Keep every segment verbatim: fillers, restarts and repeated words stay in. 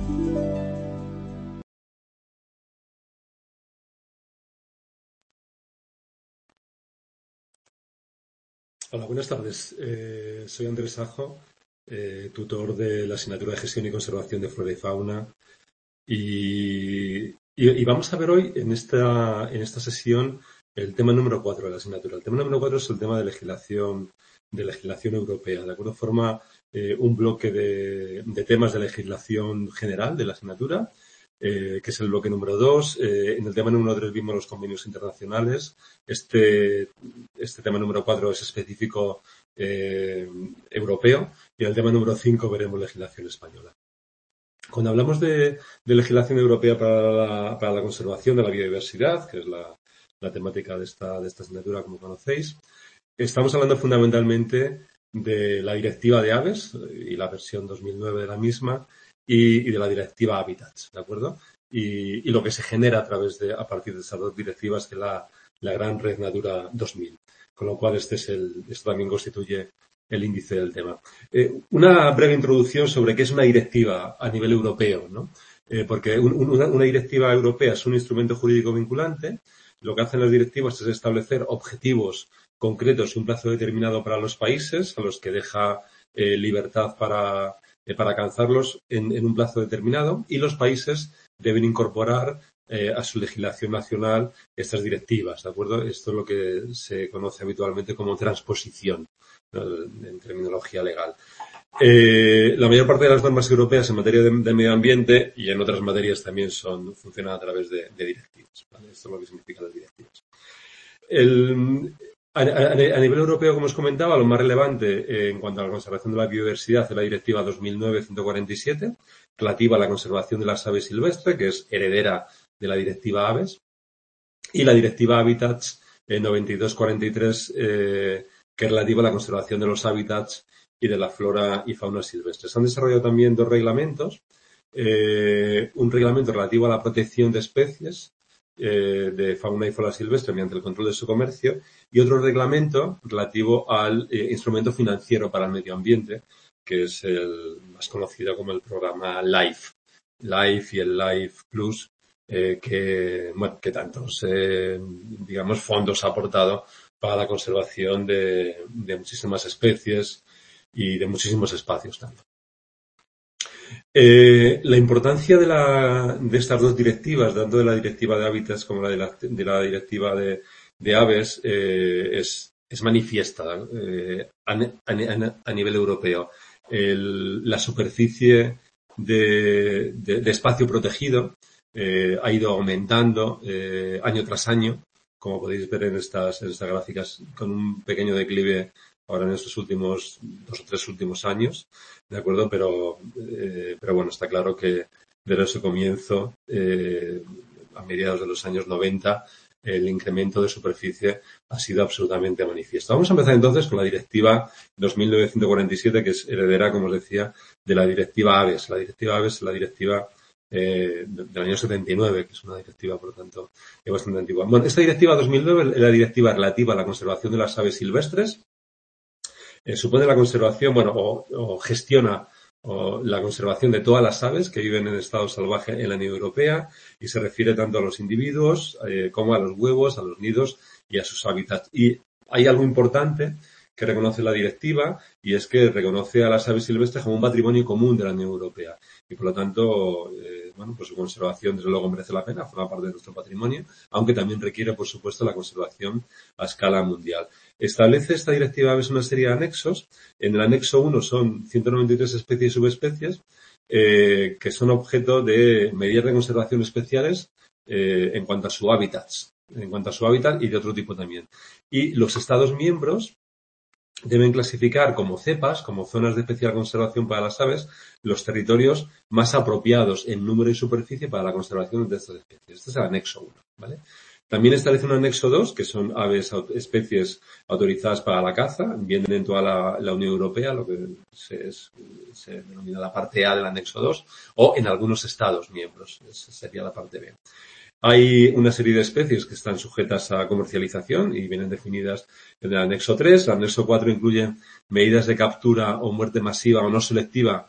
Hola, buenas tardes. Eh, soy Andrés Ajo, eh, tutor de la asignatura de Gestión y Conservación de Flora y Fauna. Y, y- y vamos a ver hoy en esta, en esta sesión el tema número cuatro de la asignatura. El tema número cuatro es el tema de legislación, de legislación europea. ¿De acuerdo? Forma eh, un bloque de, de temas de legislación general de la asignatura, eh, que es el bloque número dos. Eh, en el tema número tres vimos los convenios internacionales. Este, este tema número cuatro es específico eh, europeo. Y en el tema número cinco veremos legislación española. Cuando hablamos de, de legislación europea para la, para la conservación de la biodiversidad, que es la, la temática de esta, de esta asignatura, como conocéis, estamos hablando fundamentalmente de la Directiva de Aves y la versión dos mil nueve de la misma y, y de la Directiva Habitats, ¿de acuerdo? Y, y lo que se genera a través de, a partir de esas dos directivas, que es la, la gran Red Natura dos mil. Con lo cual, este es el, esto también constituye el índice del tema. Eh, una breve introducción sobre qué es una directiva a nivel europeo, ¿no? Eh, porque un, una, una directiva europea es un instrumento jurídico vinculante. Lo que hacen las directivas es establecer objetivos concretos y un plazo determinado para los países, a los que deja eh, libertad para, eh, para alcanzarlos en, en un plazo determinado, y los países deben incorporar eh, a su legislación nacional estas directivas, ¿de acuerdo? Esto es lo que se conoce habitualmente como transposición, ¿no?, en terminología legal. Eh, la mayor parte de las normas europeas en materia de, de medio ambiente y en otras materias también son, funcionan a través de, de directivas, ¿vale? Esto es lo que significan las directivas. El, a, a, a nivel europeo, como os comentaba, lo más relevante eh, en cuanto a la conservación de la biodiversidad es la Directiva dos mil nueve ciento cuarenta y siete, relativa a la conservación de las aves silvestres, que es heredera de la Directiva Aves, y la Directiva Habitats eh, noventa y dos cuarenta y tres, eh, que es relativa a la conservación de los hábitats y de la flora y fauna silvestres. Se han desarrollado también dos reglamentos, eh, un reglamento relativo a la protección de especies eh, de fauna y flora silvestre mediante el control de su comercio, y otro reglamento relativo al eh, instrumento financiero para el medio ambiente, que es el más conocido como el programa LIFE. LIFE y el LIFE Plus, eh, que, bueno, que tantos, eh, digamos, fondos ha aportado para la conservación de, de muchísimas especies y de muchísimos espacios también. Eh, la importancia de, la, de estas dos directivas, tanto de la directiva de hábitats como la de la, de la directiva de, de aves, eh, es, es manifiesta eh, a, a, a nivel europeo. El, la superficie de, de, de espacio protegido eh, ha ido aumentando eh, año tras año, como podéis ver en estas, en estas gráficas, con un pequeño declive ahora en estos últimos dos o tres últimos años, ¿de acuerdo? Pero, eh, pero bueno, está claro que desde su comienzo, eh, a mediados de los años noventa, el incremento de superficie ha sido absolutamente manifiesto. Vamos a empezar entonces con la Directiva dos mil nueve ciento cuarenta y siete, que es heredera, como os decía, de la Directiva Aves. La Directiva Aves es la directiva eh, del año setenta y nueve, que es una directiva, por lo tanto, bastante antigua. Bueno, esta Directiva dos mil nueve es la directiva relativa a la conservación de las aves silvestres. Eh, supone la conservación, bueno, o, o gestiona o la conservación de todas las aves que viven en estado salvaje en la Unión Europea, y se refiere tanto a los individuos eh, como a los huevos, a los nidos y a sus hábitats. Y hay algo importante que reconoce la directiva, y es que reconoce a las aves silvestres como un patrimonio común de la Unión Europea. Y por lo tanto, eh, bueno, pues su conservación desde luego merece la pena, forma parte de nuestro patrimonio, aunque también requiere, por supuesto, la conservación a escala mundial. Establece esta directiva aves una serie de anexos. En el anexo uno son ciento noventa y tres especies y subespecies eh, que son objeto de medidas de conservación especiales eh, en cuanto a su hábitat, en cuanto a su hábitat y de otro tipo también. Y los Estados miembros deben clasificar como cepas, como zonas de especial conservación para las aves, los territorios más apropiados en número y superficie para la conservación de estas especies. Este es el anexo uno, ¿vale? También establece un anexo dos, que son aves, especies autorizadas para la caza, vienen en toda la, la Unión Europea, lo que se, es, se denomina la parte A del anexo dos, o en algunos Estados miembros, esa sería la parte B. Hay una serie de especies que están sujetas a comercialización y vienen definidas en el anexo tres. El anexo cuatro incluye medidas de captura o muerte masiva o no selectiva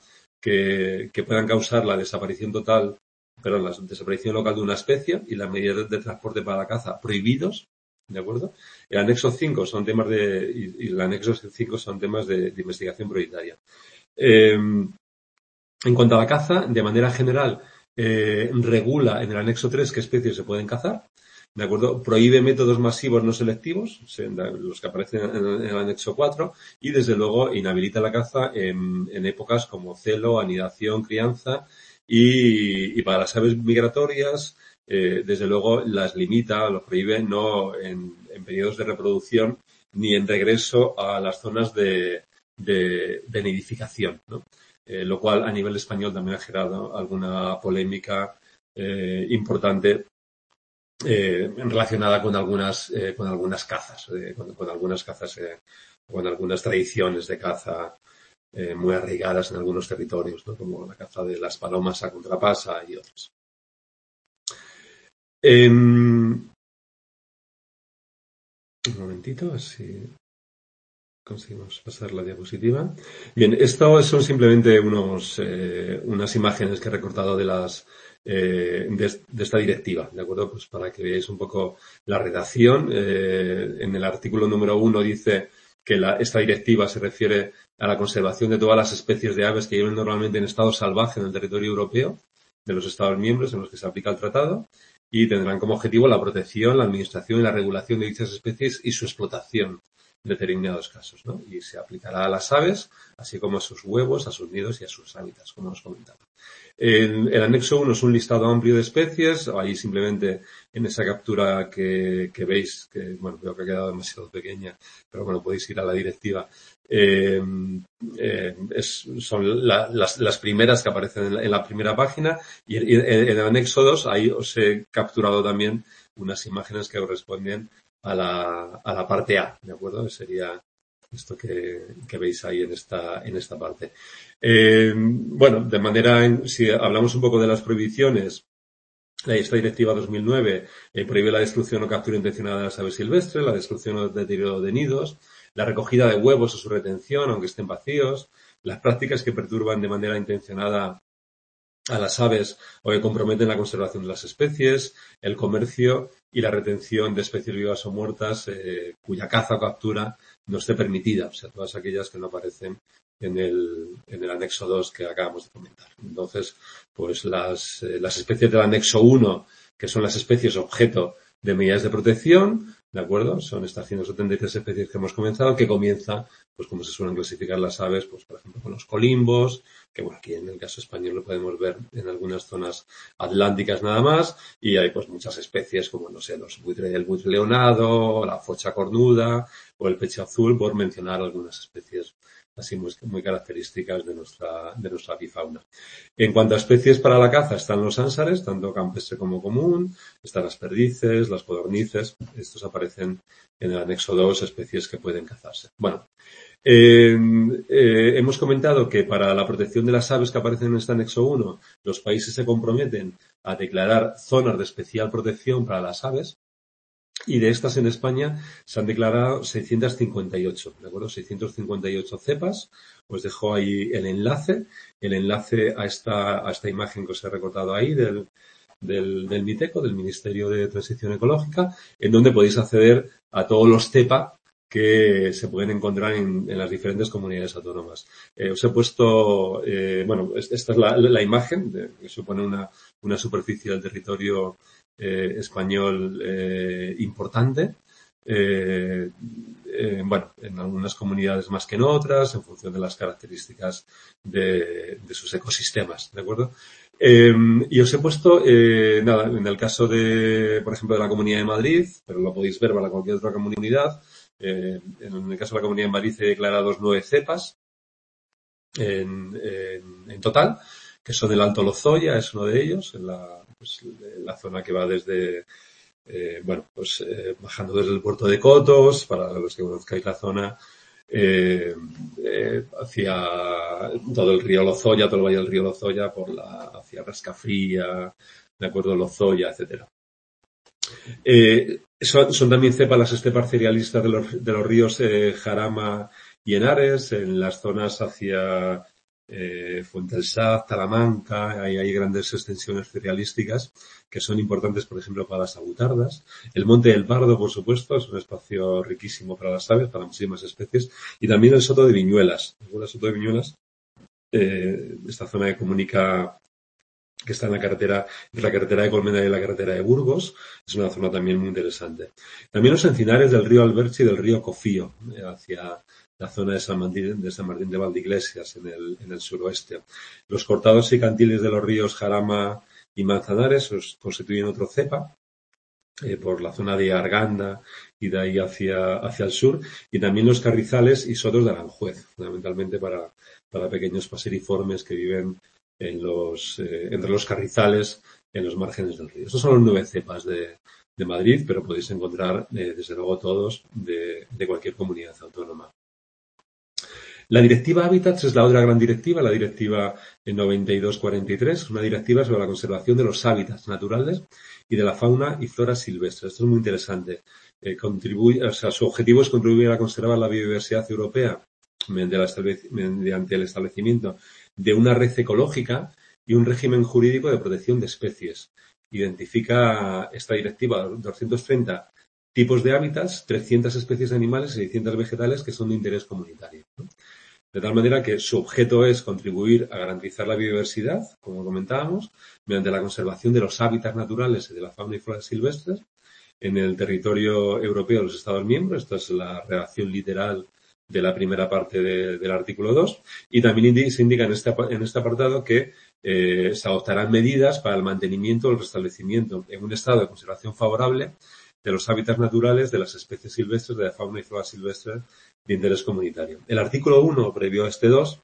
que, que puedan causar la desaparición total, perdón, la desaparición local de una especie y las medidas de transporte para la caza prohibidos, ¿de acuerdo? El anexo cinco son temas de, y, y el anexo cinco son temas de, de investigación prioritaria. Eh, en cuanto a la caza, de manera general, eh, regula en el anexo tres qué especies se pueden cazar, ¿de acuerdo? Prohíbe métodos masivos no selectivos, los que aparecen en el anexo cuatro, y desde luego inhabilita la caza en, en épocas como celo, anidación, crianza, y, y para las aves migratorias, eh, desde luego las limita, los prohíbe no en, en periodos de reproducción ni en regreso a las zonas de, de, de nidificación, ¿no? Eh, lo cual a nivel español también ha generado alguna polémica eh, importante eh, relacionada con algunas eh, con algunas cazas, eh, con, con algunas cazas, eh, con algunas tradiciones de caza eh, muy arraigadas en algunos territorios, ¿no? Como la caza de las palomas a contrapasa y otras. Eh, un momentito, así conseguimos pasar la diapositiva. Bien, esto son simplemente unos, eh, unas imágenes que he recortado de las eh, de, de esta directiva, ¿de acuerdo? Pues para que veáis un poco la redacción. Eh, en el artículo número uno dice que la, esta directiva se refiere a la conservación de todas las especies de aves que viven normalmente en estado salvaje en el territorio europeo de los Estados miembros en los que se aplica el tratado y tendrán como objetivo la protección, la administración y la regulación de dichas especies y su explotación en determinados casos, ¿no? Y se aplicará a las aves, así como a sus huevos, a sus nidos y a sus hábitats, como hemos comentado. El, el anexo uno es un listado amplio de especies, ahí simplemente en esa captura que, que veis, que bueno, creo que ha quedado demasiado pequeña, pero bueno, podéis ir a la directiva. Eh, eh, es, son la, las, las primeras que aparecen en la, en la primera página y en, en el anexo dos, ahí os he capturado también unas imágenes que corresponden a la, a la parte A, ¿de acuerdo? Sería esto que, que veis ahí en esta, en esta parte. Eh, bueno, de manera, en, si hablamos un poco de las prohibiciones, esta directiva dos mil nueve eh, prohíbe la destrucción o captura intencionada de las aves silvestres, la destrucción o deterioro de nidos, la recogida de huevos o su retención, aunque estén vacíos, las prácticas que perturban de manera intencionada a las aves o que comprometen la conservación de las especies, el comercio y la retención de especies vivas o muertas eh, cuya caza o captura no esté permitida, o sea, todas aquellas que no aparecen en el, en el anexo dos que acabamos de comentar. Entonces, pues las, eh, las especies del anexo uno, que son las especies objeto de medidas de protección, ¿de acuerdo? Son estas ciento setenta y tres especies que hemos comenzado, que comienza, pues como se suelen clasificar las aves, pues por ejemplo con los colimbos, que bueno, aquí en el caso español lo podemos ver en algunas zonas atlánticas nada más, y hay pues muchas especies como, no sé, los buitre, el buitre leonado, la focha cornuda, o el peche azul, por mencionar algunas especies así muy, muy características de nuestra, de nuestra avifauna. En cuanto a especies para la caza, están los ánsares, tanto campestre como común, están las perdices, las codornices, estos aparecen en el anexo dos, especies que pueden cazarse. Bueno, eh, eh, hemos comentado que para la protección de las aves que aparecen en este anexo uno, los países se comprometen a declarar zonas de especial protección para las aves, y de estas en España se han declarado seiscientas cincuenta y ocho, ¿de acuerdo? seiscientas cincuenta y ocho cepas. Os dejo ahí el enlace, el enlace a esta, a esta imagen que os he recortado ahí del, del, del MITECO, del Ministerio de Transición Ecológica, en donde podéis acceder a todos los cepa que se pueden encontrar en, en las diferentes comunidades autónomas. Eh, os he puesto, eh, bueno, esta es la, la imagen, de, que supone una, una superficie del territorio Eh, español eh, importante, eh, eh, bueno, en algunas comunidades más que en otras, en función de las características de, de sus ecosistemas, ¿de acuerdo? Eh, y os he puesto, eh, nada, en el caso de, por ejemplo, de la Comunidad de Madrid, pero lo podéis ver para cualquier otra comunidad, eh, en el caso de la Comunidad de Madrid he declarado nueve cepas en, en, en total, que son el Alto Lozoya, es uno de ellos, en la pues la zona que va desde, eh, bueno, pues eh, bajando desde el puerto de Cotos, para los que conozcáis la zona, eh, eh, hacia todo el río Lozoya, todo el valle del río Lozoya, por la, hacia Rascafría, de acuerdo, Lozoya, etcétera. Eh, son, son también cepas las estepas cerealistas de los, de los ríos eh, Jarama y Henares, en las zonas hacia eh, Fuente del Saz, Talamanca, hay, hay grandes extensiones cerealísticas que son importantes, por ejemplo, para las avutardas. El Monte del Pardo, por supuesto, es un espacio riquísimo para las aves, para muchísimas especies. Y también el Soto de Viñuelas. El Soto de Viñuelas, eh, esta zona que comunica, que está en la carretera, entre la carretera de Colmena y la carretera de Burgos, es una zona también muy interesante. También los encinares del río Alberche y del río Cofío, eh, hacia la zona de San Martín de, San Martín de Valdeiglesias, en el, en el suroeste. Los cortados y cantiles de los ríos Jarama y Manzanares pues, constituyen otro cepa, eh, por la zona de Arganda y de ahí hacia, hacia el sur, y también los carrizales y sotos de Aranjuez, fundamentalmente para, para pequeños paseriformes que viven en los, eh, entre los carrizales en los márgenes del río. Estos son los nueve cepas de, de Madrid, pero podéis encontrar, eh, desde luego, todos de, de cualquier comunidad autónoma. La directiva Hábitats es la otra gran directiva, la directiva noventa y dos cuarenta y tres, una directiva sobre la conservación de los hábitats naturales y de la fauna y flora silvestre. Esto es muy interesante. Eh, contribuye, o sea, su objetivo es contribuir a conservar la biodiversidad europea mediante, la mediante el establecimiento de una red ecológica y un régimen jurídico de protección de especies. Identifica esta directiva doscientos treinta tipos de hábitats, trescientas especies animales y seiscientas vegetales que son de interés comunitario, ¿no? De tal manera que su objeto es contribuir a garantizar la biodiversidad, como comentábamos, mediante la conservación de los hábitats naturales y de la fauna y flora silvestres en el territorio europeo de los Estados miembros. Esta es la redacción literal de la primera parte de, del artículo dos. Y también se indica en este, en este apartado que eh, se adoptarán medidas para el mantenimiento o el restablecimiento en un estado de conservación favorable de los hábitats naturales de las especies silvestres, de la fauna y flora silvestre de interés comunitario. El artículo uno, previo a este dos,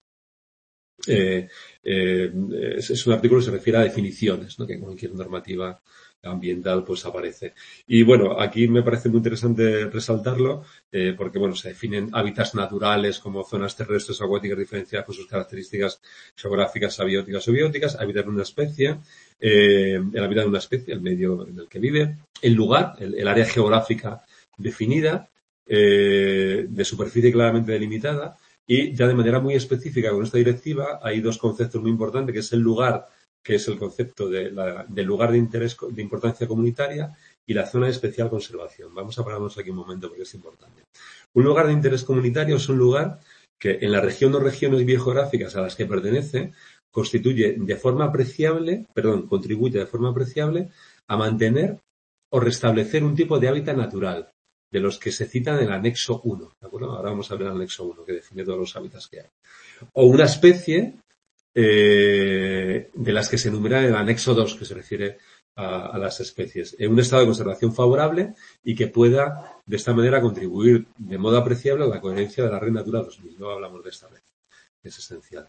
eh, eh, es, es un artículo que se refiere a definiciones, ¿no? Que en cualquier normativa ambiental pues aparece. Y bueno, aquí me parece muy interesante resaltarlo, eh, porque bueno, se definen hábitats naturales como zonas terrestres o acuáticas diferenciadas por sus características geográficas, abióticas o bióticas, hábitat de una especie, eh, el hábitat de una especie, el medio en el que vive, el lugar, el, el área geográfica definida, eh, de superficie claramente delimitada, y ya de manera muy específica con esta directiva hay dos conceptos muy importantes, que es el lugar, que es el concepto de la, del lugar de interés, de importancia comunitaria, y la zona de especial conservación. Vamos a pararnos aquí un momento porque es importante. Un lugar de interés comunitario es un lugar que en la región o regiones biogeográficas a las que pertenece constituye de forma apreciable, perdón, contribuye de forma apreciable a mantener o restablecer un tipo de hábitat natural, de los que se citan en el anexo uno, ¿de acuerdo? Ahora vamos a ver el anexo uno, que define todos los hábitats que hay. O una especie eh, de las que se enumeran en el anexo dos, que se refiere a, a las especies, en un estado de conservación favorable y que pueda, de esta manera, contribuir de modo apreciable a la coherencia de la Red Natura dos mil. No hablamos de esta red, es esencial.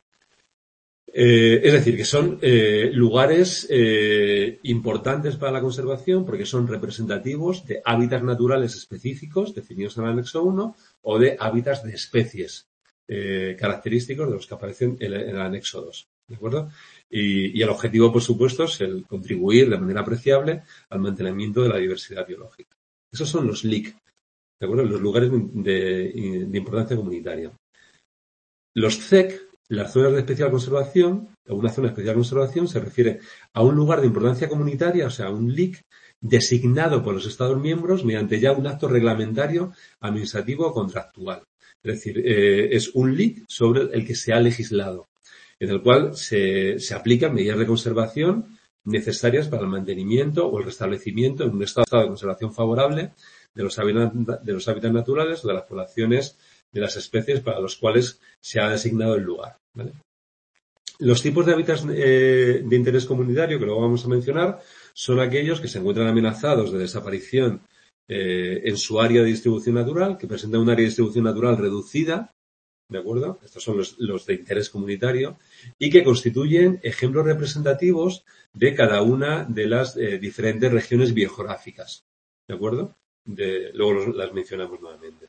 Eh, es decir, que son eh, lugares eh, importantes para la conservación porque son representativos de hábitats naturales específicos definidos en el anexo uno o de hábitats de especies eh, característicos de los que aparecen en el, en el anexo dos. ¿De acuerdo? Y, y el objetivo, por supuesto, es el contribuir de manera apreciable al mantenimiento de la diversidad biológica. Esos son los L I C, ¿de acuerdo? Los lugares de, de, de importancia comunitaria. Los C E C, las zonas de especial conservación, o una zona de especial conservación, se refiere a un lugar de importancia comunitaria, o sea, un L I C, designado por los Estados miembros mediante ya un acto reglamentario, administrativo o contractual. Es decir, eh, es un L I C sobre el que se ha legislado, en el cual se, se aplican medidas de conservación necesarias para el mantenimiento o el restablecimiento en un estado de conservación favorable de los hábitats, de los hábitats naturales o de las poblaciones de las especies para los cuales se ha designado el lugar, ¿vale? Los tipos de hábitats eh, de interés comunitario, que luego vamos a mencionar, son aquellos que se encuentran amenazados de desaparición eh, en su área de distribución natural, que presentan un área de distribución natural reducida, ¿de acuerdo? Estos son los, los de interés comunitario, y que constituyen ejemplos representativos de cada una de las eh, diferentes regiones biogeográficas, ¿de acuerdo? De, luego los, las mencionamos nuevamente.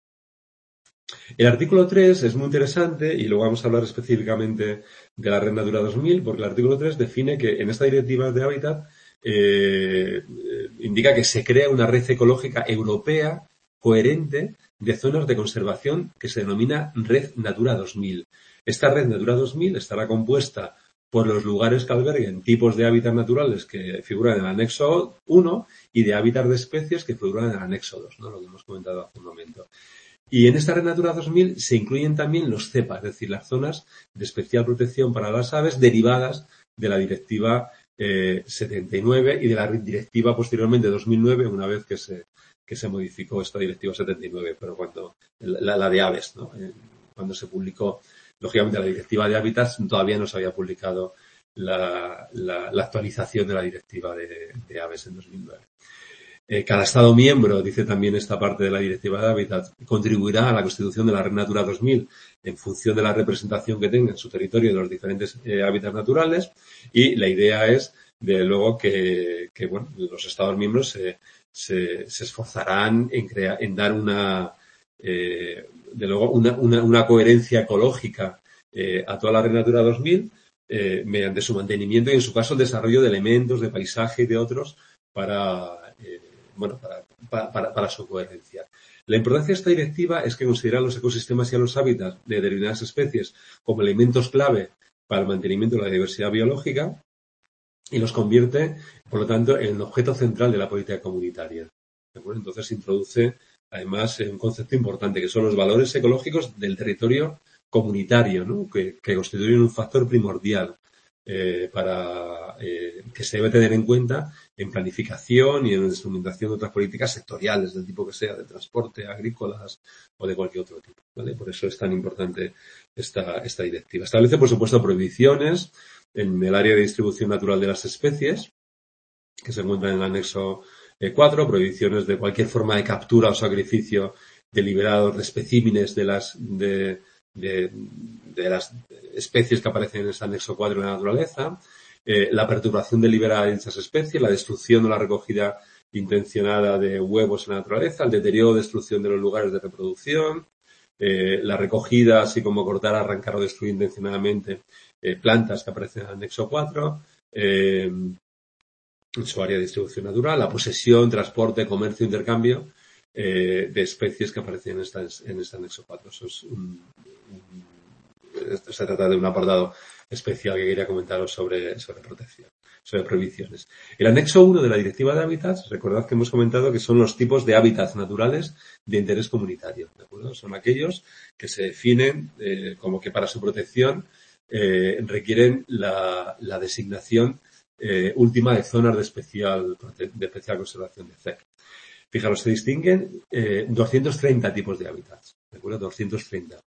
El artículo tres es muy interesante y luego vamos a hablar específicamente de la Red Natura dos mil, porque el artículo tres define que en esta directiva de hábitat eh, indica que se crea una red ecológica europea coherente de zonas de conservación que se denomina Red Natura dos mil. Esta Red Natura dos mil estará compuesta por los lugares que alberguen tipos de hábitats naturales que figuran en el anexo uno y de hábitats de especies que figuran en el anexo dos, ¿no? Lo que hemos comentado hace un momento. Y en esta Red Natura dos mil se incluyen también los cepa, es decir, las zonas de especial protección para las aves derivadas de la Directiva eh, setenta y nueve y de la Directiva posteriormente dos mil nueve, una vez que se, que se modificó esta Directiva setenta y nueve, pero cuando la, la de aves, ¿no? Eh, cuando se publicó, lógicamente, la Directiva de Hábitats, todavía no se había publicado la, la, la actualización de la Directiva de, de aves en dos mil nueve. Eh, cada Estado miembro, dice también esta parte de la Directiva de Hábitat, contribuirá a la constitución de la Red Natura dos mil en función de la representación que tenga en su territorio de los diferentes eh, hábitats naturales, y la idea es, de luego, que, que bueno, los Estados miembros se, se, se esforzarán en, crear, en dar una, eh, de luego, una, una, una coherencia ecológica eh, a toda la Red Natura dos mil eh, mediante su mantenimiento y, en su caso, el desarrollo de elementos, de paisaje y de otros para... Eh, bueno, para, para, para su coherencia. La importancia de esta directiva es que considera los ecosistemas y a los hábitats de determinadas especies como elementos clave para el mantenimiento de la diversidad biológica y los convierte, por lo tanto, en el objeto central de la política comunitaria. ¿De acuerdo? Entonces introduce, además, un concepto importante, que son los valores ecológicos del territorio comunitario, ¿no? que, que constituyen un factor primordial Eh, para eh, que se debe tener en cuenta en planificación y en la instrumentación de otras políticas sectoriales del tipo que sea, de transporte, agrícolas o de cualquier otro tipo, ¿vale? Por eso es tan importante esta, esta directiva. Establece, por supuesto, prohibiciones en el área de distribución natural de las especies, que se encuentran en el anexo cuatro, prohibiciones de cualquier forma de captura o sacrificio deliberado de especímenes de las de, de, de las especies que aparecen en ese anexo cuatro de la naturaleza, eh, la perturbación deliberada de dichas especies, la destrucción o la recogida intencionada de huevos en la naturaleza, el deterioro o destrucción de los lugares de reproducción, eh, la recogida, así como cortar, arrancar o destruir intencionadamente eh, plantas que aparecen en el anexo cuatro, eh, en su área de distribución natural, la posesión, transporte, comercio, intercambio eh, de especies que aparecen en, esta, en este anexo cuatro. Eso es un, un Esto se trata de un apartado especial que quería comentaros sobre, sobre protección, sobre prohibiciones. El anexo uno de la Directiva de Hábitats, recordad que hemos comentado que son los tipos de hábitats naturales de interés comunitario, ¿de acuerdo? Son aquellos que se definen eh, como que para su protección eh, requieren la, la designación eh, última de zonas de especial, de especial conservación de C E C. Fijaros, se distinguen eh, doscientos treinta tipos de hábitats, ¿de acuerdo? doscientos treinta.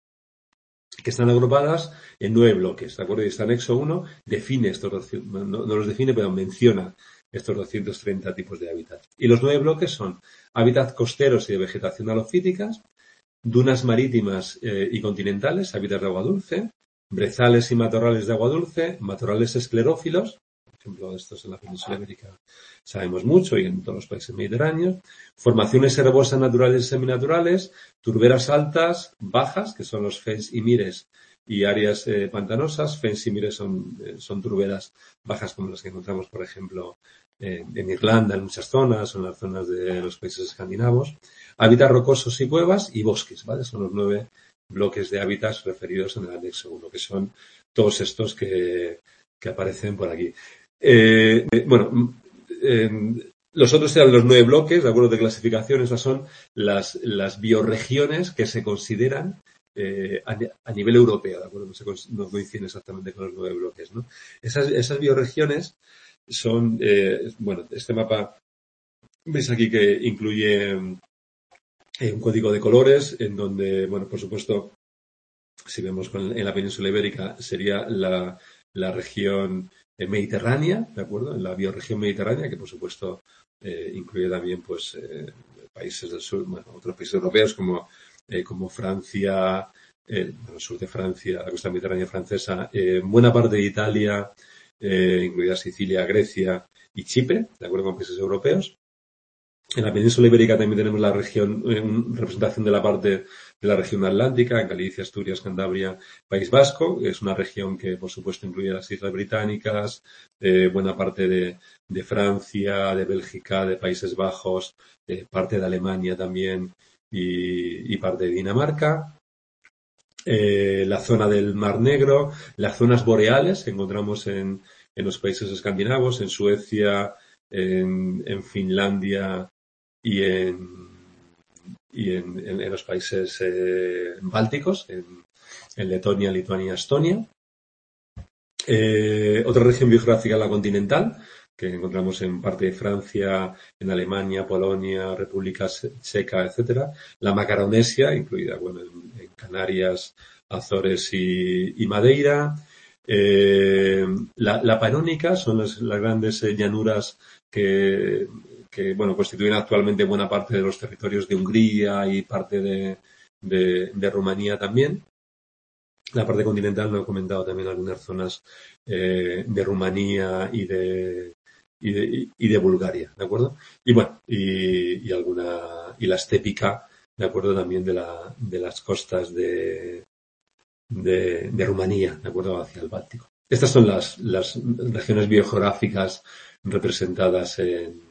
Que están agrupadas en nueve bloques, ¿de acuerdo? Y este anexo uno define estos, no, no los define, pero menciona estos doscientos treinta tipos de hábitats. Y los nueve bloques son hábitats costeros y de vegetación halofíticas, dunas marítimas eh, y continentales, hábitats de agua dulce, brezales y matorrales de agua dulce, matorrales esclerófilos, por ejemplo, estos en la península ibérica sabemos mucho y en todos los países mediterráneos, formaciones herbosas naturales y seminaturales, turberas altas, bajas, que son los fens y mires, y áreas eh, pantanosas. Fens y mires son, eh, son turberas bajas como las que encontramos, por ejemplo, eh, en Irlanda, en muchas zonas, o en las zonas de los países escandinavos. Hábitats rocosos y cuevas y bosques, ¿vale? Son los nueve bloques de hábitats referidos en el anexo uno, que son todos estos que, que aparecen por aquí. Eh, bueno, eh, los otros eran los nueve bloques, de acuerdo, de clasificación. Esas son las, las bioregiones que se consideran eh, a, a nivel europeo, de acuerdo, no, se, no coinciden exactamente con los nueve bloques, ¿no? Esas, esas bioregiones son, eh, bueno, este mapa, veis aquí que incluye eh, un código de colores en donde, bueno, por supuesto, si vemos con, en la península ibérica, sería la, la región mediterránea, ¿de acuerdo? En la bioregión mediterránea, que por supuesto eh, incluye también, pues, eh, países del sur, bueno, otros países europeos como, eh, como Francia, eh, el sur de Francia, la costa mediterránea francesa, eh, buena parte de Italia, eh, incluida Sicilia, Grecia y Chipre, ¿de acuerdo? Con países europeos. En la península ibérica también tenemos la región, eh, representación de la parte de la región atlántica, en Galicia, Asturias, Cantabria, País Vasco. Es una región que, por supuesto, incluye las Islas Británicas, eh, buena parte de, de Francia, de Bélgica, de Países Bajos, eh, parte de Alemania también, y, y parte de Dinamarca. Eh, la zona del Mar Negro, las zonas boreales que encontramos en, en los países escandinavos, en Suecia, en, en Finlandia y en, y en, en, en los países eh, bálticos, en, en Letonia, Lituania, Estonia. Eh, otra región biográfica, la continental, que encontramos en parte de Francia, en Alemania, Polonia, República Checa, etcétera. La Macaronesia, incluida, bueno, en, en Canarias, Azores y, y Madeira. Eh, la, la Panónica son las, las grandes eh, llanuras que, que, bueno, constituyen actualmente buena parte de los territorios de Hungría y parte de, de, de Rumanía también. La parte continental, no he comentado también algunas zonas eh, de Rumanía y de, y de, y de Bulgaria, ¿de acuerdo? Y bueno, y, y alguna, y la estépica, ¿de acuerdo? También de la, de las costas de, de, de Rumanía, ¿de acuerdo? Hacia el Báltico. Estas son las, las regiones biogeográficas representadas en,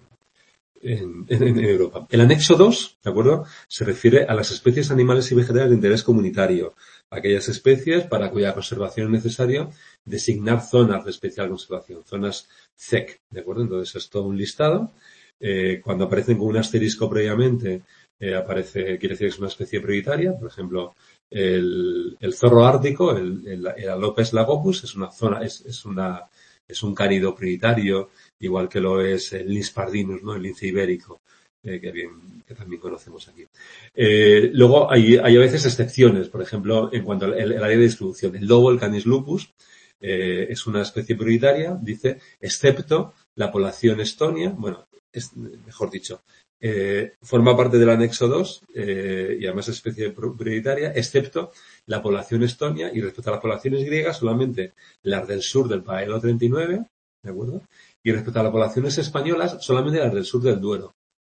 En, en, en Europa. El anexo dos, ¿de acuerdo? Se refiere a las especies animales y vegetales de interés comunitario. Aquellas especies para cuya conservación es necesario designar zonas de especial conservación, zonas C E C, ¿de acuerdo? Entonces es todo un listado. Eh, cuando aparecen con un asterisco previamente, eh, aparece, quiere decir que es una especie prioritaria. Por ejemplo, el, el zorro ártico, el, el, el Alopes lagopus, es una zona, es, es una, es un cánido prioritario, igual que lo es el Lynx pardinus, ¿no? El lince ibérico, eh, que, bien, que también conocemos aquí. Eh, luego hay, hay a veces excepciones, por ejemplo, en cuanto al el, el área de distribución. El lobo, el Canis lupus, eh, es una especie prioritaria, dice, excepto la población estonia, bueno, es, mejor dicho, eh, forma parte del anexo dos eh, y además es especie prioritaria, excepto la población estonia, y respecto a las poblaciones griegas, solamente las del sur del paralelo treinta y nueve, ¿de acuerdo? Y respecto a las poblaciones españolas, solamente las del sur del Duero.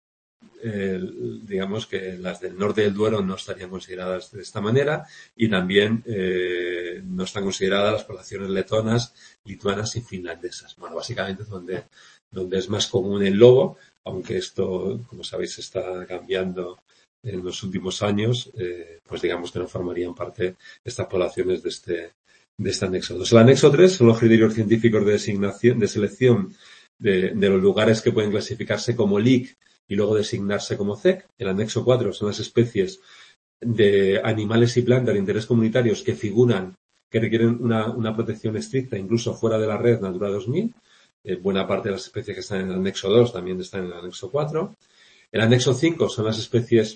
Eh, digamos que las del norte del Duero no estarían consideradas de esta manera, y también eh, no están consideradas las poblaciones letonas, lituanas y finlandesas. Bueno, básicamente donde, donde es más común el lobo, aunque esto, como sabéis, está cambiando en los últimos años, eh, pues digamos que no formarían parte estas poblaciones de este, de este anexo dos. El anexo tres son los criterios científicos de designación, de selección de, de los lugares que pueden clasificarse como L I C y luego designarse como C E C. El anexo cuatro son las especies de animales y plantas de interés comunitarios que figuran, que requieren una, una protección estricta, incluso fuera de la red Natura dos mil. Eh, buena parte de las especies que están en el anexo dos también están en el anexo cuatro. El anexo cinco son las especies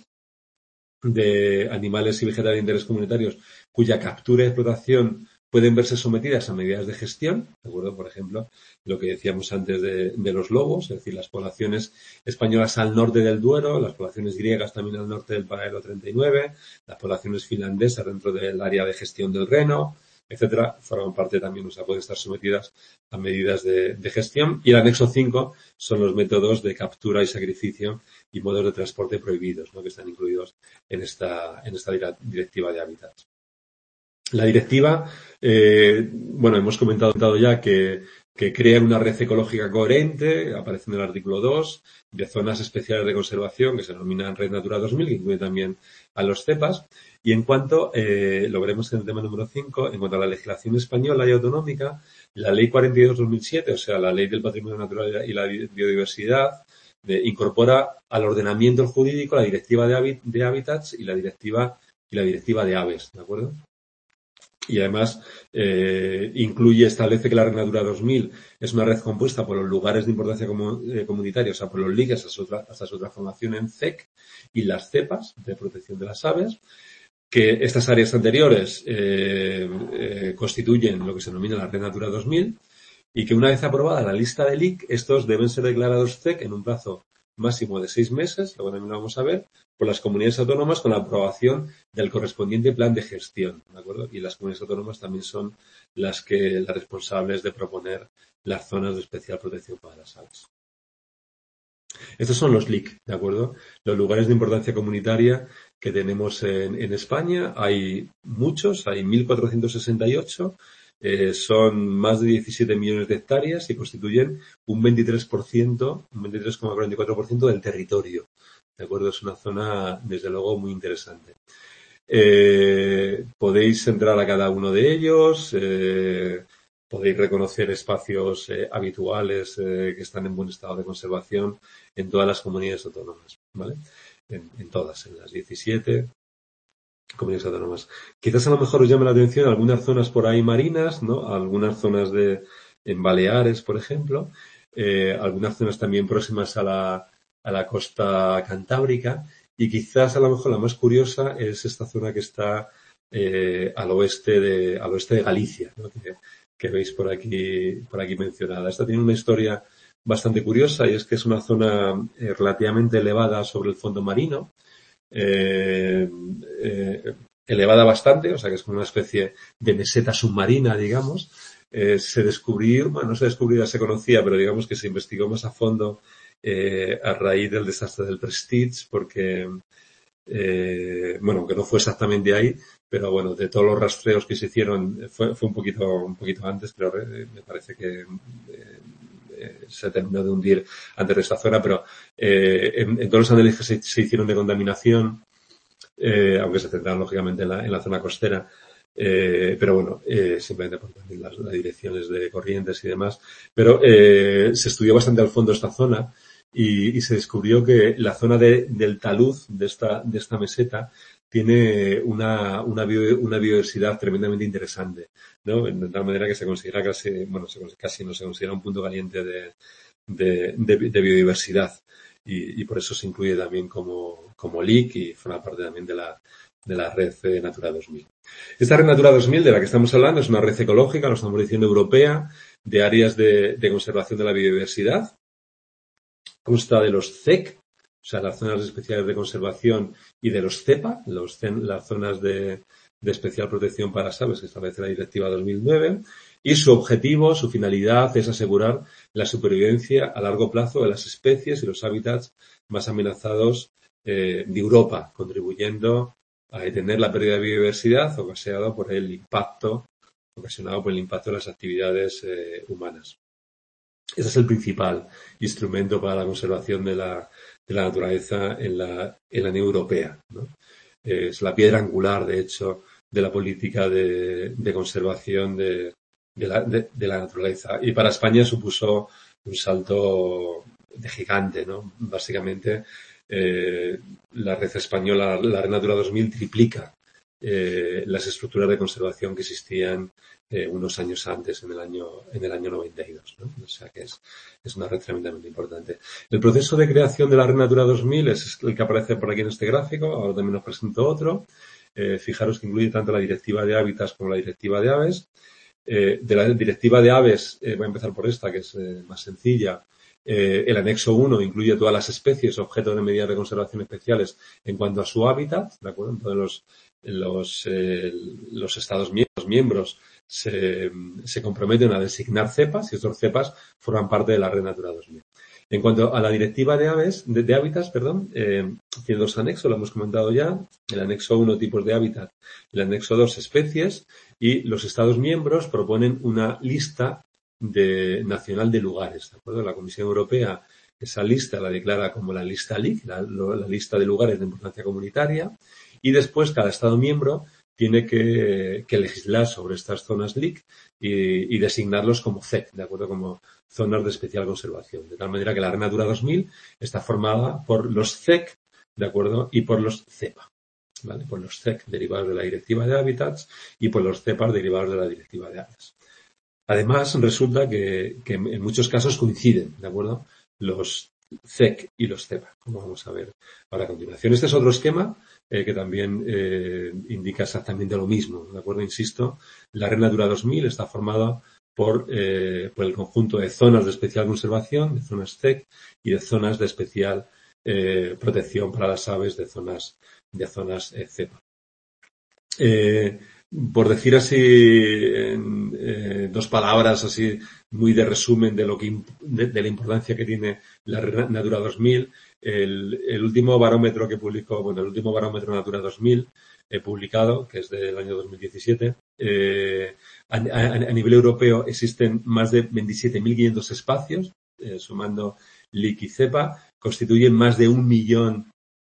de animales y vegetales de interés comunitarios cuya captura y explotación pueden verse sometidas a medidas de gestión, ¿de acuerdo? Por ejemplo, lo que decíamos antes de, de los lobos, es decir, las poblaciones españolas al norte del Duero, las poblaciones griegas también al norte del paralelo treinta y nueve, las poblaciones finlandesas dentro del área de gestión del Reno, etcétera, forman parte también, o sea, pueden estar sometidas a medidas de, de gestión. Y el anexo cinco son los métodos de captura y sacrificio y modos de transporte prohibidos, ¿no? Que están incluidos en esta, en esta directiva de hábitats. La directiva, eh, bueno, hemos comentado ya que, que crea una red ecológica coherente, aparece en el artículo dos, de zonas especiales de conservación que se denominan Red Natura dos mil, que incluye también a los cepas. Y en cuanto, eh, lo veremos en el tema número cinco, en cuanto a la legislación española y autonómica, la Ley cuarenta y dos barra dos mil siete, o sea, la Ley del Patrimonio Natural y la Biodiversidad, de, incorpora al ordenamiento jurídico la Directiva de, de Hábitats y la Directiva y la Directiva de Aves, ¿de acuerdo? Y además eh, incluye, establece que la Red Natura dos mil es una red compuesta por los lugares de importancia comu eh, comunitaria, o sea, por los L I C, hasta su, hasta su transformación en C E C, y las cepas de protección de las aves, que estas áreas anteriores eh, eh, constituyen lo que se denomina la Red Natura dos mil, y que una vez aprobada la lista de L I C, estos deben ser declarados C E C en un plazo máximo de seis meses, luego también lo vamos a ver, por las comunidades autónomas con la aprobación del correspondiente plan de gestión, ¿de acuerdo? Y las comunidades autónomas también son las que, las responsables de proponer las zonas de especial protección para las aves. Estos son los L I C, ¿de acuerdo? Los lugares de importancia comunitaria que tenemos en, en España. Hay muchos, hay mil cuatrocientos sesenta y ocho. Eh, son más de diecisiete millones de hectáreas y constituyen un veintitrés por ciento, un veintitrés coma cuarenta y cuatro por ciento del territorio ¿de acuerdo? Es una zona, desde luego, muy interesante. Eh, podéis entrar a cada uno de ellos, eh, podéis reconocer espacios eh, habituales eh, que están en buen estado de conservación en todas las comunidades autónomas, ¿vale? En, en todas, en las diecisiete comunidades autónomas. Quizás a lo mejor os llame la atención algunas zonas por ahí marinas, ¿no? Algunas zonas de, en Baleares, por ejemplo, eh, algunas zonas también próximas a la, a la costa cantábrica, y quizás a lo mejor la más curiosa es esta zona que está eh, al oeste de, al oeste de Galicia, ¿no? Que, que veis por aquí, por aquí mencionada. Esta tiene una historia bastante curiosa, y es que es una zona eh, relativamente elevada sobre el fondo marino, eh, eh, elevada bastante, o sea que es como una especie de meseta submarina, digamos. Eh, se descubrió, bueno, no se descubrió, ya se conocía, pero digamos que se investigó más a fondo eh, a raíz del desastre del Prestige, porque, eh, bueno, que no fue exactamente ahí, pero bueno, de todos los rastreos que se hicieron, fue, fue un poquito, un poquito antes, pero eh, me parece que eh, se terminó de hundir antes de esta zona, pero eh, en, en, todos los análisis que se, se hicieron de contaminación, eh, aunque se centraron lógicamente en la, en la zona costera, eh, pero bueno, eh, simplemente por las, las direcciones de corrientes y demás, pero eh, se estudió bastante al fondo esta zona y, y se descubrió que la zona de, del talud de esta, de esta meseta tiene una, una, bio, una biodiversidad tremendamente interesante, ¿no? De tal manera que se considera casi, bueno, se, casi no se considera un punto caliente de, de, de, de biodiversidad, y, y por eso se incluye también como, como L I C y forma parte también de la, de la red Natura dos mil. Esta red Natura dos mil de la que estamos hablando es una red ecológica, lo estamos diciendo, europea, de áreas de, de conservación de la biodiversidad. Consta de los C E C, o sea, las zonas especiales de conservación, y de los CEPA, los, las zonas de, de especial protección para las aves que establece la Directiva dos mil nueve, y su objetivo, su finalidad es asegurar la supervivencia a largo plazo de las especies y los hábitats más amenazados eh, de Europa, contribuyendo a detener la pérdida de biodiversidad ocasionada por el impacto, ocasionado por el impacto de las actividades eh, humanas. Ese es el principal instrumento para la conservación de la, de la naturaleza en la, en la Unión Europea, ¿no? Es la piedra angular, de hecho, de la política de, de conservación de, de, la, de, de la naturaleza. Y para España supuso un salto de gigante, ¿no? Básicamente, eh, la red española, la red Natura dos mil, triplica eh, las estructuras de conservación que existían eh, unos años antes, en el año, en el año noventa y dos, ¿no? O sea que es, es una red tremendamente importante. El proceso de creación de la red Natura dos mil es el que aparece por aquí en este gráfico. Ahora también os presento otro. Eh, fijaros que incluye tanto la Directiva de Hábitats como la Directiva de Aves. Eh, de la Directiva de Aves, eh, voy a empezar por esta, que es eh, más sencilla. Eh, el anexo uno incluye todas las especies objeto de medidas de conservación especiales en cuanto a su hábitat, ¿de acuerdo? Entonces los, los, eh, los Estados miembros, miembros se, se comprometen a designar cepas, y estos cepas forman parte de la red Natura dos mil. En cuanto a la Directiva de Aves, de, de hábitats, perdón, eh, tiene dos anexos, lo hemos comentado ya. El anexo uno, tipos de hábitat, el anexo dos, especies, y los Estados miembros proponen una lista de, nacional de lugares, ¿de acuerdo? La Comisión Europea esa lista la declara como la lista L I C, la, la lista de lugares de importancia comunitaria, y después cada Estado miembro tiene que, que legislar sobre estas zonas L I C y, y designarlos como C E C, ¿de acuerdo? Como zonas de especial conservación. De tal manera que la red Natura dos mil está formada por los C E C, ¿de acuerdo? Y por los CEPA, ¿vale? Por los C E C derivados de la Directiva de Hábitats y por los CEPA derivados de la Directiva de Aves. Además, resulta que, que en muchos casos coinciden, ¿de acuerdo? Los C E C y los CEPA, como vamos a ver ahora a continuación. Este es otro esquema eh, que también eh, indica exactamente lo mismo, ¿de acuerdo? Insisto, la red Natura dos mil está formada por, eh, por el conjunto de zonas de especial conservación, de zonas C E C y de zonas de especial eh, protección para las aves, de zonas, de zonas eh, CEPA. Eh, por decir así, en, eh, dos palabras así muy de resumen de lo que de, de la importancia que tiene la Natura dos mil, el, el último barómetro que publicó, bueno, el último barómetro Natura dos mil eh, publicado, que es del año dos mil diecisiete, eh, a, a, a nivel europeo existen más de veintisiete mil quinientos espacios, eh, sumando L I C y CEPA, constituyen más de un millón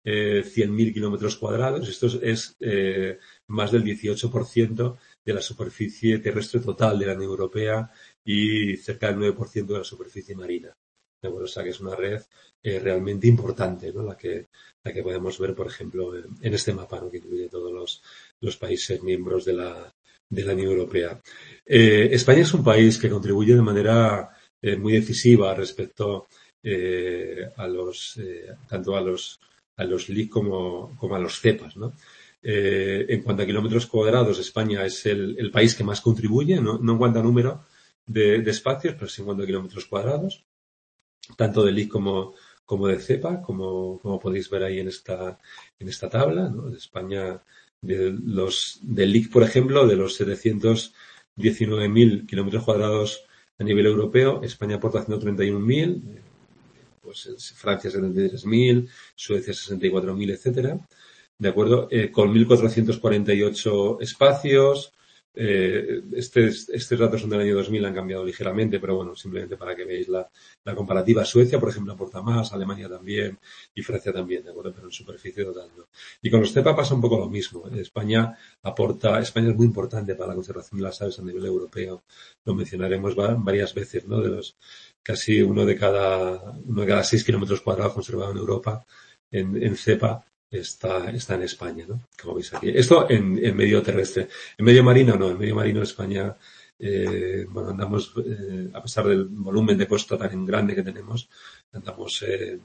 eh, cien mil kilómetros cuadrados. Esto es, es eh, más del dieciocho por ciento de la superficie terrestre total de la Unión Europea y cerca del nueve por ciento de la superficie marina. ¿De acuerdo? O sea que es una red eh, realmente importante, ¿no? La que, la que podemos ver, por ejemplo, en, en este mapa, ¿no? Que incluye todos los, los países miembros de la, de la Unión Europea. Eh, España es un país que contribuye de manera eh, muy decisiva respecto eh, a los, eh, tanto a los, a los L I C como, como a los cepas, ¿no? Eh, en cuanto a kilómetros cuadrados, España es el, el país que más contribuye, no, no en cuanto a número de, de espacios, pero sí en cuanto a kilómetros cuadrados, tanto de L I C como, como de cepa, como, como podéis ver ahí en esta, en esta tabla, ¿no? De España, de los, del L I C, por ejemplo, de los setecientos diecinueve mil kilómetros cuadrados a nivel europeo, España aporta ciento treinta y un mil, pues Francia setenta y tres mil, Suecia sesenta y cuatro mil, etcétera. ¿De acuerdo? Eh, con mil cuatrocientos cuarenta y ocho espacios. Eh, este, estos datos son del año dos mil, han cambiado ligeramente, pero bueno, simplemente para que veáis la, la comparativa. Suecia, por ejemplo, aporta más, Alemania también y Francia también, ¿de acuerdo? Pero en superficie total no. Y con los cepa pasa un poco lo mismo. España aporta, España es muy importante para la conservación de las aves a nivel europeo. Lo mencionaremos varias veces, ¿no? De los casi uno de cada, uno de cada seis kilómetros cuadrados conservado en Europa en, en cepa. Está, está en España, ¿no? Como veis aquí. Esto en, en medio terrestre. En medio marino no. En medio marino España, eh, bueno, andamos, eh, a pesar del volumen de costa tan grande que tenemos, andamos eh,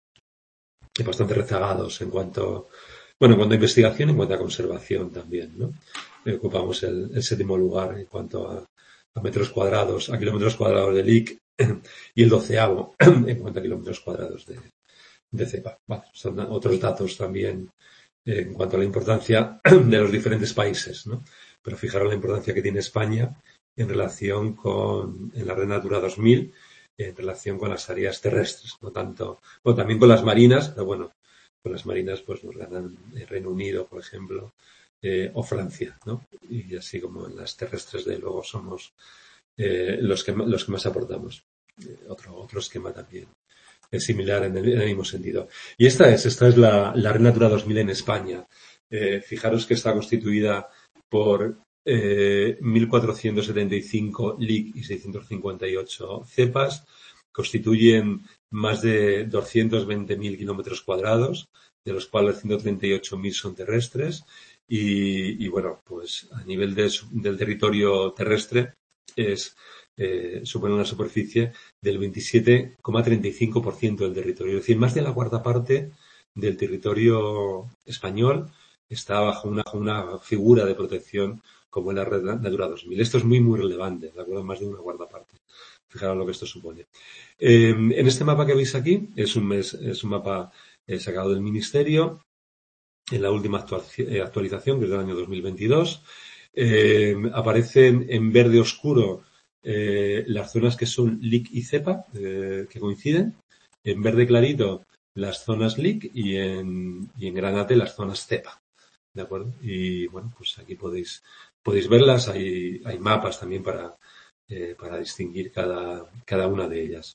bastante rezagados en cuanto, bueno, en cuanto a investigación y en cuanto a conservación también, ¿no? Eh, ocupamos el, el séptimo lugar en cuanto a, a metros cuadrados, a kilómetros cuadrados de L I C y el doceavo en cuanto a kilómetros cuadrados de de cepa. Bueno, son otros datos también eh, en cuanto a la importancia de los diferentes países, ¿no? Pero fijaros la importancia que tiene España en relación con, en la Red Natura dos mil, en relación con las áreas terrestres, no tanto, bueno, también con las marinas, pero bueno, con las marinas pues nos ganan el Reino Unido, por ejemplo, eh, o Francia, ¿no? Y así como en las terrestres de luego somos eh, los que los que más aportamos. Eh, otro, otro esquema también es similar en el, en el mismo sentido. Y esta es, esta es la, la Red Natura dos mil en España. Eh, fijaros que está constituida por eh, mil cuatrocientos setenta y cinco L I C y seiscientos cincuenta y ocho cepas. Constituyen más de doscientos veinte mil kilómetros cuadrados, de los cuales ciento treinta y ocho mil son terrestres. Y, y bueno, pues a nivel de, del territorio terrestre es Eh, supone una superficie del veintisiete coma treinta y cinco por ciento del territorio. Es decir, más de la cuarta parte del territorio español está bajo una, una figura de protección como es la Red Natura dos mil. Esto es muy, muy relevante, ¿de acuerdo? Más de una cuarta parte. Fijaros lo que esto supone. Eh, en este mapa que veis aquí, es un, mes, es un mapa eh, sacado del Ministerio, en la última actualización, que es del año dos mil veintidós. Eh, aparecen en verde oscuro Eh, las zonas que son L I C y cepa, eh, que coinciden, en verde clarito las zonas L I C y en, y en granate las zonas cepa, ¿de acuerdo? Y bueno, pues aquí podéis, podéis verlas, hay, hay mapas también para, eh, para distinguir cada, cada una de ellas.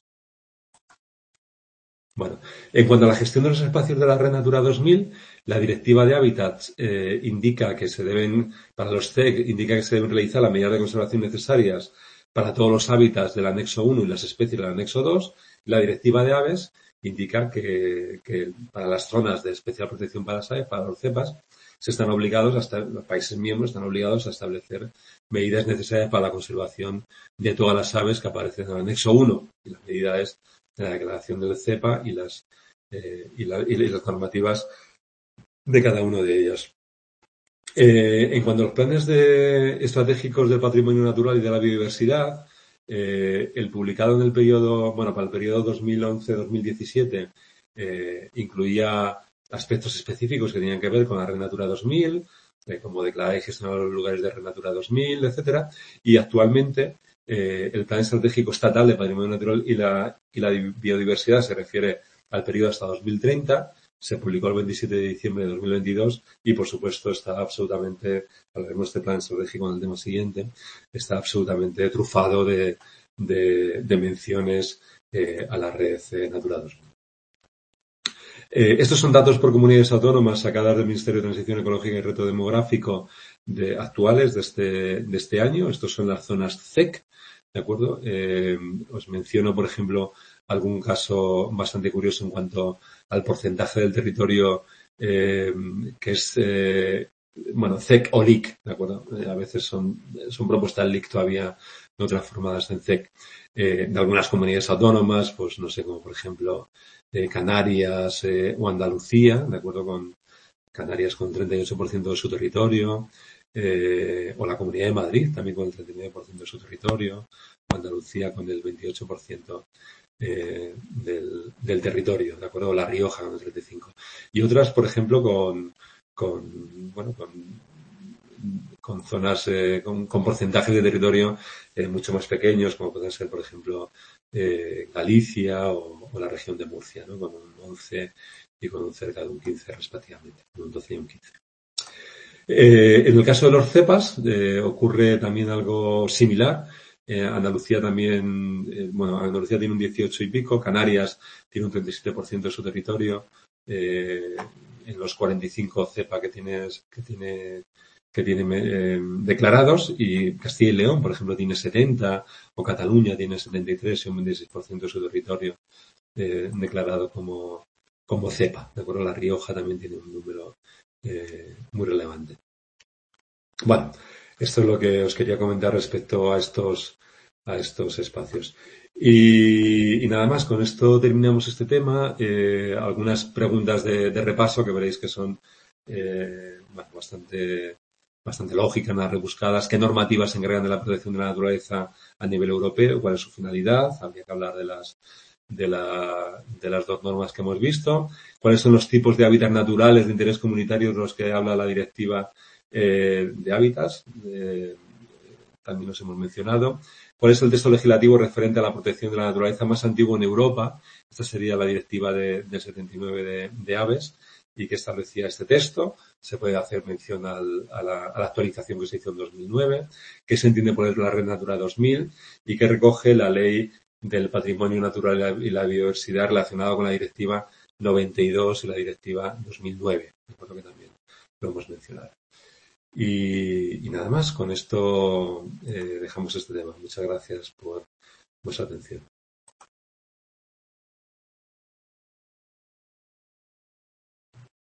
Bueno, en cuanto a la gestión de los espacios de la Red Natura dos mil, la Directiva de Hábitats eh, indica que se deben, para los C E C, indica que se deben realizar las medidas de conservación necesarias para todos los hábitats del anexo uno y las especies del anexo dos. La Directiva de Aves indica que, que para las zonas de especial protección para las aves, para los cepas, se están obligados, hasta los países miembros están obligados a establecer medidas necesarias para la conservación de todas las aves que aparecen en el anexo uno. Y las medidas de la declaración del cepa y las, eh, y, la, y las normativas de cada uno de ellos. Eh, en cuanto a los planes de, estratégicos del patrimonio natural y de la biodiversidad, eh, el publicado en el periodo, bueno, para el periodo dos mil once a dos mil diecisiete, eh, incluía aspectos específicos que tenían que ver con la Red Natura dos mil, eh, como declarar y gestionar los lugares de Red Natura dos mil, etcétera. Y actualmente, eh, el Plan Estratégico Estatal de Patrimonio Natural y la, y la Biodiversidad se refiere al periodo hasta dos mil treinta. Se publicó el veintisiete de diciembre de dos mil veintidós y, por supuesto, está absolutamente, hablaremos de este plan estratégico en el tema siguiente, está absolutamente trufado de, de, de menciones eh, a la red eh, Natura dos mil. Eh, estos son datos por comunidades autónomas sacadas del Ministerio de Transición Ecológica y Reto Demográfico de, actuales de este, de este año. Estos son las zonas C E C, ¿de acuerdo? Eh, os menciono, por ejemplo, algún caso bastante curioso en cuanto al porcentaje del territorio eh, que es, eh, bueno, C E C o L I C, ¿de acuerdo? Eh, a veces son, son propuestas L I C todavía no transformadas en C E C. Eh, de algunas comunidades autónomas, pues no sé, como por ejemplo eh, Canarias eh, o Andalucía, de acuerdo con Canarias con treinta y ocho por ciento de su territorio, eh, o la Comunidad de Madrid también con el treinta y nueve por ciento de su territorio, o Andalucía con el veintiocho por ciento eh, del, del territorio, de acuerdo, o La Rioja con el treinta y cinco por ciento. Y otras, por ejemplo, con, con bueno, con con zonas, eh, con, con porcentajes de territorio eh, mucho más pequeños, como pueden ser, por ejemplo, eh, Galicia o, o la región de Murcia, ¿no? Con un once y con un cerca de un quince respectivamente, un doce y un quince. Eh, en el caso de los cepas eh, ocurre también algo similar. Eh, Andalucía también, eh, bueno, Andalucía tiene un dieciocho y pico, Canarias tiene un treinta y siete por ciento de su territorio. Eh, en los cuarenta y cinco cepa que tienes, que tiene que tiene eh, declarados, y Castilla y León, por ejemplo, tiene setenta, o Cataluña tiene setenta y tres y un veintiséis por ciento de su territorio eh, declarado como, como cepa. De acuerdo, La Rioja también tiene un número eh, muy relevante. Bueno, esto es lo que os quería comentar respecto a estos, a estos espacios. Y, y nada más, con esto terminamos este tema. Eh, algunas preguntas de, de repaso que veréis que son eh, bueno, bastante bastante lógicas, nada rebuscadas. ¿Qué normativas se encargan de la protección de la naturaleza a nivel europeo? ¿Cuál es su finalidad? Habría que hablar de las, de, la, de las dos normas que hemos visto. ¿Cuáles son los tipos de hábitats naturales de interés comunitario de los que habla la directiva eh, de hábitats? Eh, también los hemos mencionado. ¿Cuál es el texto legislativo referente a la protección de la naturaleza más antiguo en Europa? Esta sería la directiva de, del setenta y nueve de, de aves y que establecía este texto. Se puede hacer mención al, a, la, a la actualización que se hizo en dos mil nueve, que se entiende por la Red Natura dos mil y que recoge la ley del patrimonio natural y la biodiversidad relacionada con la directiva noventa y dos y la directiva dos mil nueve. De acuerdo, que también lo hemos mencionado. Y, y nada más, con esto eh, dejamos este tema. Muchas gracias por vuestra atención.